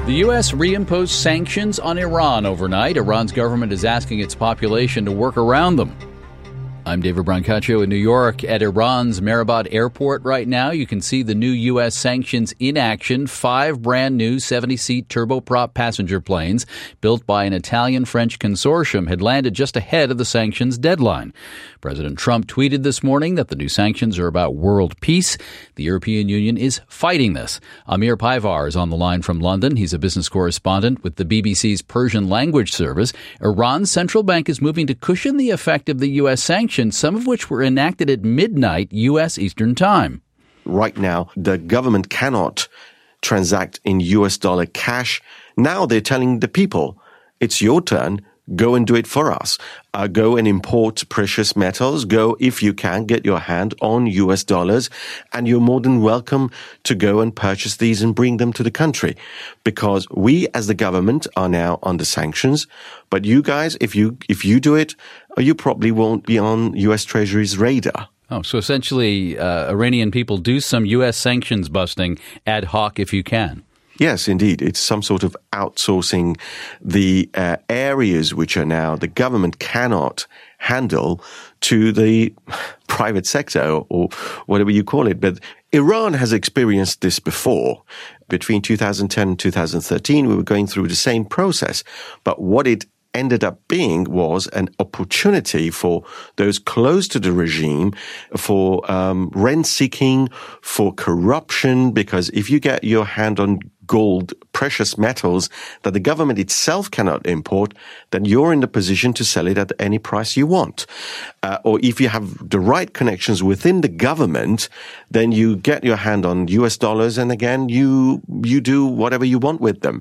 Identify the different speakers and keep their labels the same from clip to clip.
Speaker 1: The U.S. reimposed sanctions on Iran overnight. Iran's government is asking its population to work around them. I'm David Brancaccio in New York at Iran's Mehrabat Airport right now. You can see the new U.S. sanctions in action. 5 brand new 70-seat turboprop passenger planes built by an Italian-French consortium had landed just ahead of the sanctions deadline. President Trump tweeted this morning that the new sanctions are about world peace. The European Union is fighting this. Amir Paivar is on the line from London. He's a business correspondent with the BBC's Persian language service. Iran's central bank is moving to cushion the effect of the U.S. sanctions, some of which were enacted at midnight U.S. Eastern Time.
Speaker 2: Right now, the government cannot transact in U.S. dollar cash. Now they're telling the people, it's your turn. Go and do it for us. Go and import precious metals. Go, if you can, get your hand on US dollars, and you're more than welcome to go and purchase these and bring them to the country. Because we, as the government, are now under sanctions. But you guys, if you do it, you probably won't be on US Treasury's radar.
Speaker 1: Oh, so essentially, Iranian people do some U.S. sanctions busting ad hoc if you can.
Speaker 2: Yes, indeed. It's some sort of outsourcing the areas which are now the government cannot handle to the private sector or whatever you call it. But Iran has experienced this before. Between 2010 and 2013, we were going through the same process. But what it ended up being was an opportunity for those close to the regime for rent-seeking, for corruption, because if you get your hand on gold, precious metals that the government itself cannot import, then you're in the position to sell it at any price you want. Or if you have the right connections within the government, then you get your hand on US dollars, and again, you do whatever you want with them.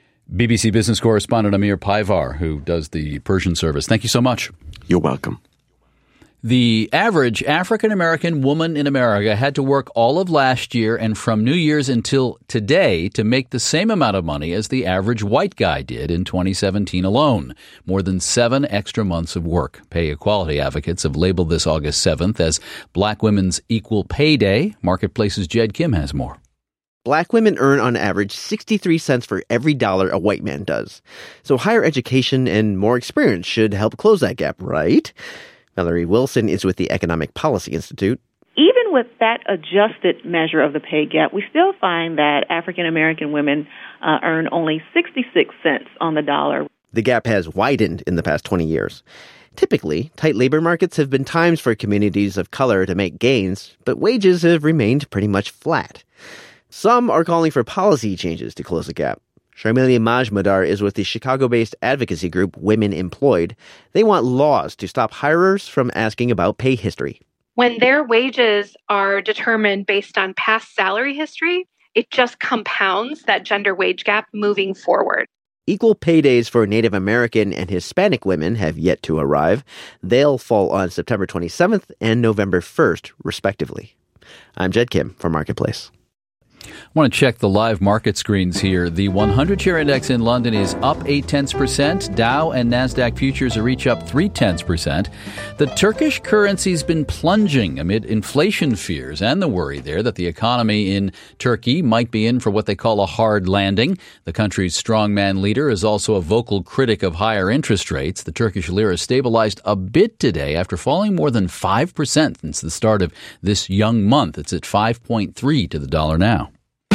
Speaker 1: BBC business correspondent Amir Paivar, who does the Persian service. Thank you so much.
Speaker 2: You're welcome.
Speaker 1: The average African-American woman in America had to work all of last year and from New Year's until today to make the same amount of money as the average white guy did in 2017 alone. More than 7 extra months of work. Pay equality advocates have labeled this August 7th as Black Women's Equal Pay Day. Marketplace's Jed Kim has more.
Speaker 3: Black women earn on average 63 cents for every dollar a white man does. So higher education and more experience should help close that gap, right? Valerie Wilson is with the Economic Policy Institute.
Speaker 4: Even with that adjusted measure of the pay gap, we still find that African American women earn only 66 cents on the dollar.
Speaker 3: The gap has widened in the past 20 years. Typically, tight labor markets have been times for communities of color to make gains, but wages have remained pretty much flat. Some are calling for policy changes to close the gap. Sharmila Majmudar is with the Chicago-based advocacy group Women Employed. They want laws to stop hirers from asking about pay history.
Speaker 5: When their wages are determined based on past salary history, it just compounds that gender wage gap moving forward.
Speaker 3: Equal pay days for Native American and Hispanic women have yet to arrive. They'll fall on September 27th and November 1st, respectively. I'm Jed Kim for Marketplace.
Speaker 1: I want to check the live market screens here. The 100-share index in London is up 0.8%. Dow and Nasdaq futures are each up 0.3%. The Turkish currency's been plunging amid inflation fears and the worry there that the economy in Turkey might be in for what they call a hard landing. The country's strongman leader is also a vocal critic of higher interest rates. The Turkish lira stabilized a bit today after falling more than 5% since the start of this young month. It's at 5.3 to the dollar now.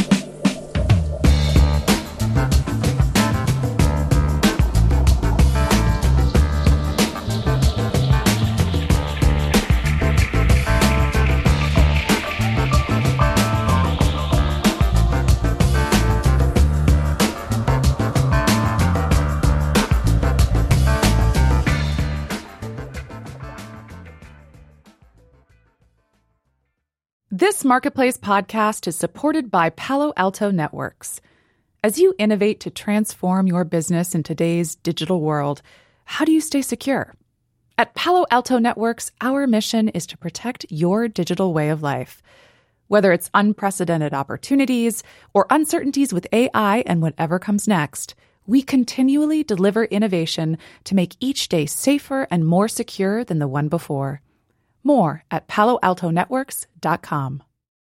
Speaker 6: This Marketplace podcast is supported by Palo Alto Networks. As you innovate to transform your business in today's digital world, how do you stay secure? At Palo Alto Networks, our mission is to protect your digital way of life. Whether it's unprecedented opportunities or uncertainties with AI and whatever comes next, we continually deliver innovation to make each day safer and more secure than the one before. More at paloaltonetworks.com.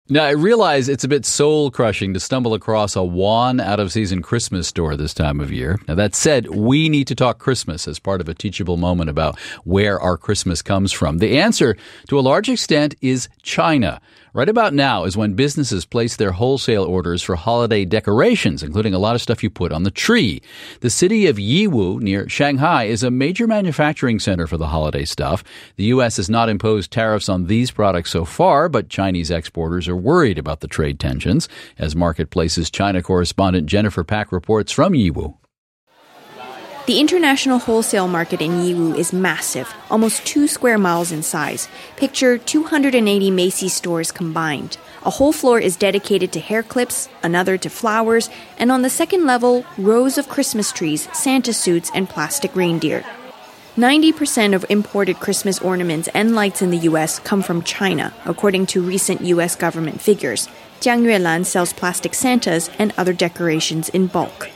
Speaker 1: Now, I realize it's a bit soul-crushing to stumble across a Wan out-of-season Christmas store this time of year. Now, that said, we need to talk Christmas as part of a teachable moment about where our Christmas comes from. The answer, to a large extent, is China. Right about now is when businesses place their wholesale orders for holiday decorations, including a lot of stuff you put on the tree. The city of Yiwu, near Shanghai, is a major manufacturing center for the holiday stuff. The U.S. has not imposed tariffs on these products so far, but Chinese exporters are worried about the trade tensions. As Marketplace's China correspondent Jennifer Pack reports from Yiwu.
Speaker 7: The international wholesale market in Yiwu is massive, almost 2 square miles in size. Picture 280 Macy's stores combined. A whole floor is dedicated to hair clips, another to flowers, and on the second level, rows of Christmas trees, Santa suits, and plastic reindeer. 90% of imported Christmas ornaments and lights in the U.S. come from China, according to recent U.S. government figures. Jiang Yuelan sells plastic Santas and other decorations in bulk.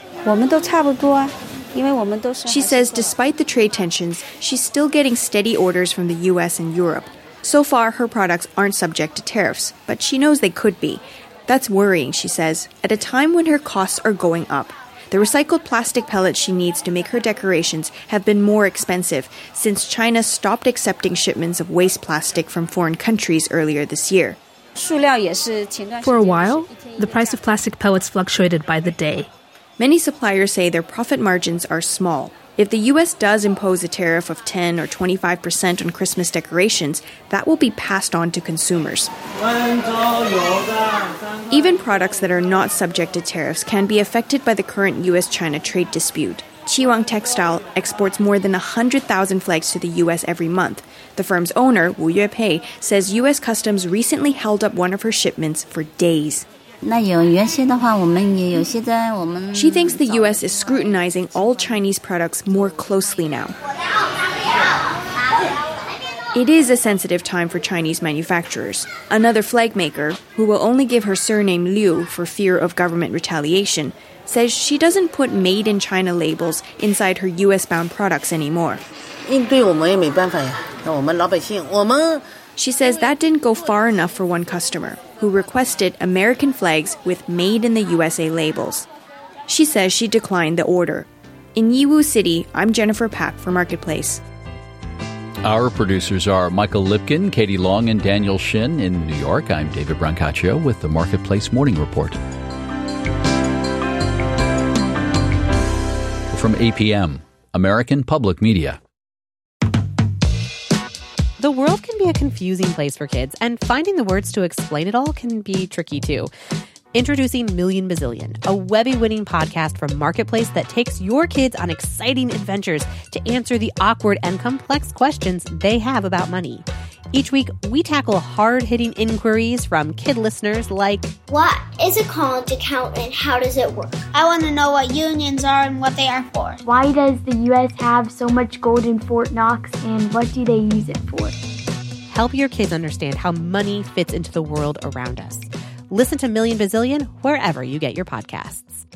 Speaker 7: She says despite the trade tensions, she's still getting steady orders from the U.S. and Europe. So far, her products aren't subject to tariffs, but she knows they could be. That's worrying, she says, at a time when her costs are going up. The recycled plastic pellets she needs to make her decorations have been more expensive since China stopped accepting shipments of waste plastic from foreign countries earlier this year.
Speaker 8: For a while, the price of plastic pellets fluctuated by the day.
Speaker 7: Many suppliers say their profit margins are small. If the U.S. does impose a tariff of 10 or 25% on Christmas decorations, that will be passed on to consumers. Even products that are not subject to tariffs can be affected by the current U.S.-China trade dispute. Qiwang Textile exports more than 100,000 flags to the U.S. every month. The firm's owner, Wu Yuepei, says U.S. Customs recently held up one of her shipments for days. She thinks the U.S. is scrutinizing all Chinese products more closely now. It is a sensitive time for Chinese manufacturers. Another flag maker, who will only give her surname Liu for fear of government retaliation, says she doesn't put Made in China labels inside her U.S.-bound products anymore. She says that didn't go far enough for one customer, who requested American flags with Made in the USA labels. She says she declined the order. In Yiwu City, I'm Jennifer Pack for Marketplace.
Speaker 1: Our producers are Michael Lipkin, Katie Long, and Daniel Shin in New York. I'm David Brancaccio with the Marketplace Morning Report. From APM, American Public Media.
Speaker 9: The world can be a confusing place for kids, and finding the words to explain it all can be tricky too. Introducing Million Bazillion, a Webby-winning podcast from Marketplace that takes your kids on exciting adventures to answer the awkward and complex questions they have about money. Each week, we tackle hard-hitting inquiries from kid listeners like,
Speaker 10: what is a college account and how does it work? I want to know what unions are and what they are for.
Speaker 11: Why does the U.S. have so much gold in Fort Knox and what do they use it for?
Speaker 9: Help your kids understand how money fits into the world around us. Listen to Million Bazillion wherever you get your podcasts.